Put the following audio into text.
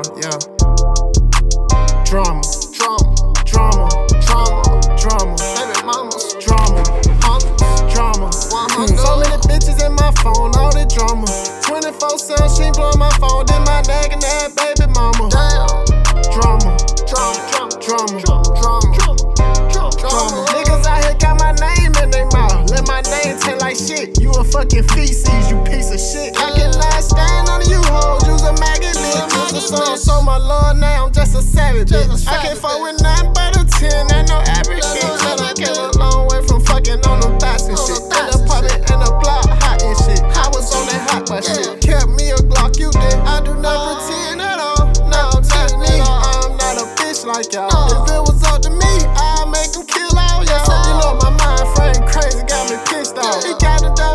yeah. Drama, baby mamas, drama, so many bitches in my phone, all the drama. 24/7, she blowin' my phone, then my nagging that baby mama. Drama. Niggas out here got my name in their mouth. Let my name taste like shit. You a fucking feces, you piece of shit. I cannot stand on you hoes, you's a maggot bitch. So my lord, now I'm just a savage bitch. I can't fuck with nothing but a 10, ain't no average bitch. And I came a long way from fucking on them thoughts and shit. In the apartment, in the block, hot and shit. I was on that hot boy shit. Kept me a Glock, you did. I do not pretend at all. No, not me. I'm not a bitch like y'all. If it was up to me, I'd make them kill all y'all. You know my mind frame crazy, got me pissed off. He got it done.